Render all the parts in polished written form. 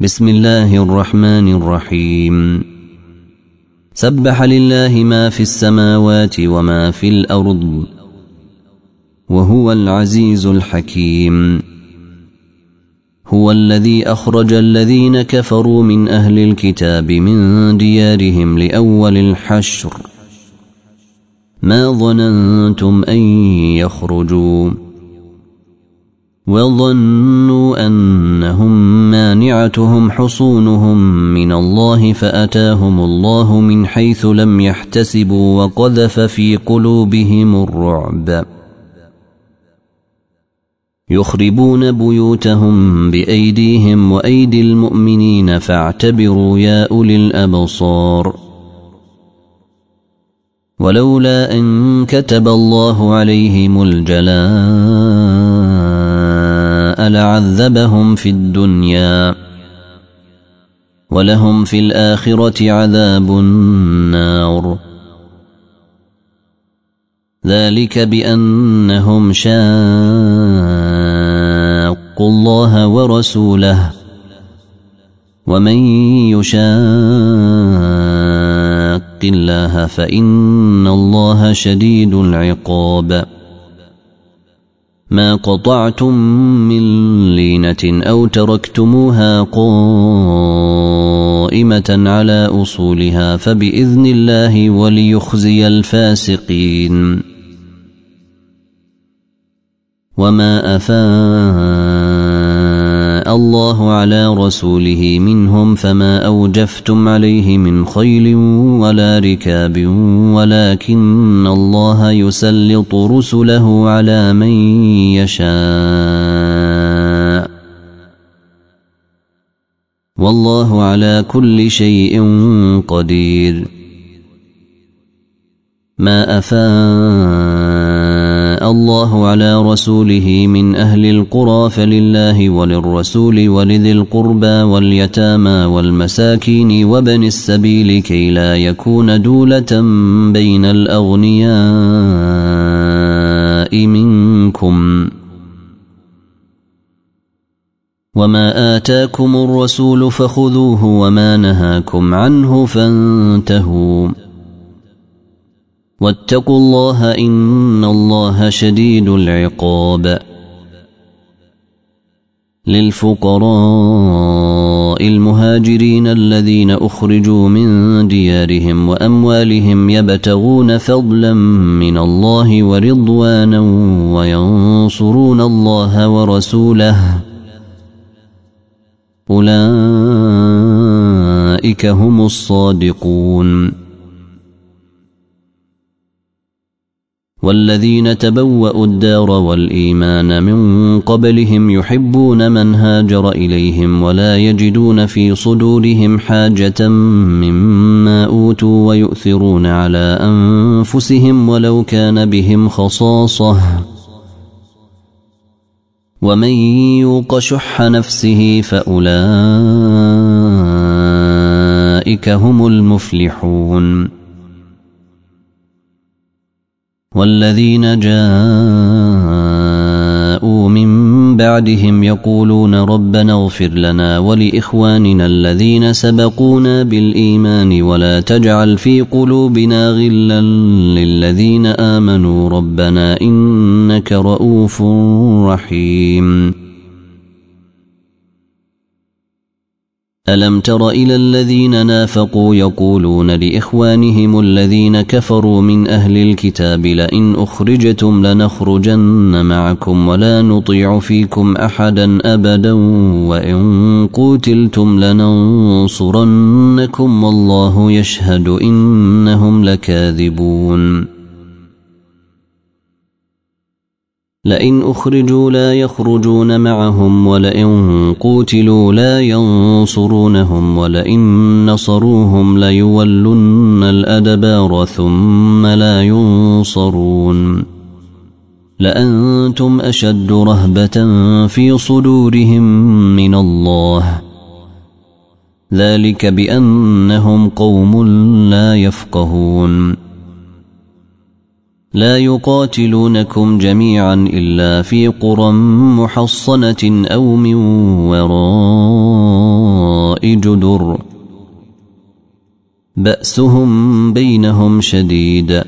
بسم الله الرحمن الرحيم. سبح لله ما في السماوات وما في الأرض وهو العزيز الحكيم. هو الذي أخرج الذين كفروا من أهل الكتاب من ديارهم لأول الحشر ما ظننتم أن يخرجوا وظنوا أنهم مانعتهم حصونهم من الله فأتاهم الله من حيث لم يحتسبوا وقذف في قلوبهم الرعب يخربون بيوتهم بأيديهم وأيدي المؤمنين فاعتبروا يا أولي الأبصار. ولولا أن كتب الله عليهم الجلاء لعذبهم في الدنيا ولهم في الآخرة عذاب النار. ذلك بأنهم شاقوا الله ورسوله ومن يشاق الله فإن الله شديد العقاب. ما قطعتم من لينة أو تركتموها قائمة على أصولها فبإذن الله وليخزي الفاسقين. وما أفاء الله على رسوله منهم فما أوجفتم عليه من خيل ولا ركاب ولكن الله يسلط رسله على من يشاء والله على كل شيء قدير. ما أفاء الله على رسوله من أهل القرى فلله وللرسول ولذي القربى واليتامى والمساكين وابن السبيل كي لا يكون دولة بين الأغنياء منكم. وما آتاكم الرسول فخذوه وما نهاكم عنه فانتهوا واتقوا الله إن الله شديد العقاب. للفقراء المهاجرين الذين أخرجوا من ديارهم وأموالهم يبتغون فضلا من الله ورضوانا وينصرون الله ورسوله أولئك هم الصادقون. والذين تبوأوا الدار والإيمان من قبلهم يحبون من هاجر إليهم ولا يجدون في صدورهم حاجة مما أوتوا ويؤثرون على أنفسهم ولو كان بهم خصاصة ومن يوق شح نفسه فأولئك هم المفلحون. والذين جاءوا من بعدهم يقولون ربنا اغفر لنا ولإخواننا الذين سبقونا بالإيمان ولا تجعل في قلوبنا غلا للذين آمنوا ربنا إنك رؤوف رحيم. ألم تر إلى الذين نافقوا يقولون لإخوانهم الذين كفروا من أهل الكتاب لئن أخرجتم لنخرجن معكم ولا نطيع فيكم أحدا أبدا وإن قتلتم لننصرنكم والله يشهد إنهم لكاذبون. لئن أخرجوا لا يخرجون معهم ولئن قوتلوا لا ينصرونهم ولئن نصروهم ليولن الأدبار ثم لا ينصرون. لأنتم أشد رهبة في صدورهم من الله ذلك بأنهم قوم لا يفقهون. لا يقاتلونكم جميعا إلا في قرى محصنة أو من وراء وراء جدر بأسهم بينهم شديد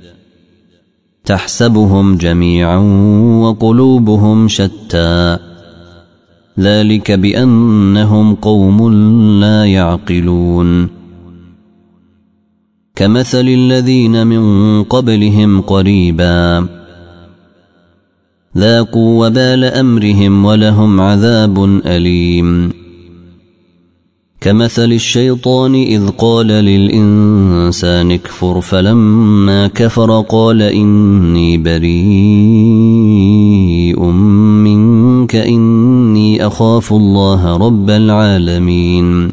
تحسبهم جميعا وقلوبهم شتى ذلك بأنهم قوم لا يعقلون كمثل الذين من قبلهم قريبا ذاقوا وبال أمرهم ولهم عذاب أليم كمثل الشيطان إذ قال للإنسان اكفر فلما كفر قال إني بريء منك إني أخاف الله رب العالمين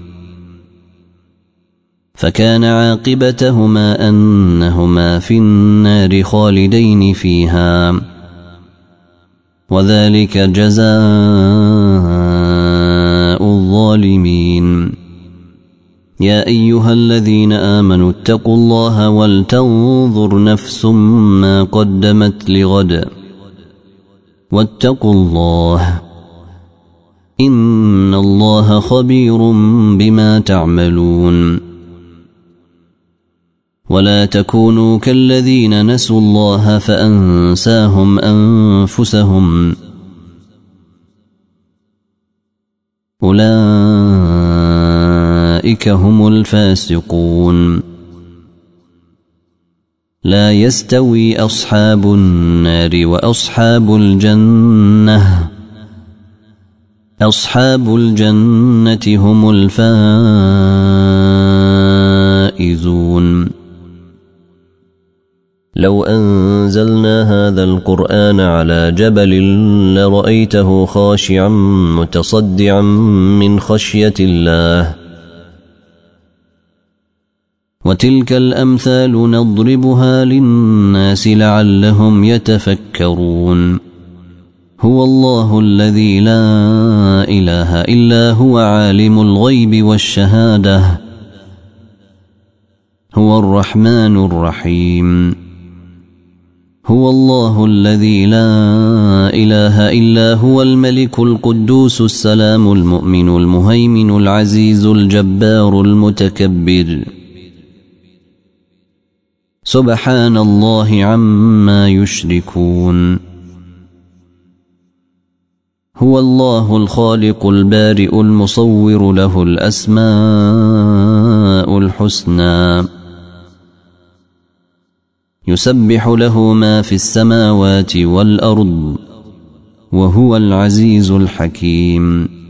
فكان عاقبتهما أنهما في النار خالدين فيها وذلك جزاء الظالمين يا أيها الذين آمنوا اتقوا الله ولتنظر نفس ما قدمت لغد واتقوا الله إن الله خبير بما تعملون ولا تكونوا كالذين نسوا الله فأنساهم أنفسهم أولئك هم الفاسقون لا يستوي أصحاب النار وأصحاب الجنة أصحاب الجنة هم الفائزون لو أنزلنا هذا القرآن على جبل لرأيته خاشعا متصدعا من خشية الله وتلك الأمثال نضربها للناس لعلهم يتفكرون هو الله الذي لا إله إلا هو عالم الغيب والشهادة هو الرحمن الرحيم هو الله الذي لا إله إلا هو الملك القدوس السلام المؤمن المهيمن العزيز الجبار المتكبر سبحان الله عما يشركون هو الله الخالق البارئ المصور له الأسماء الحسنى يسبح له ما في السماوات والأرض وهو العزيز الحكيم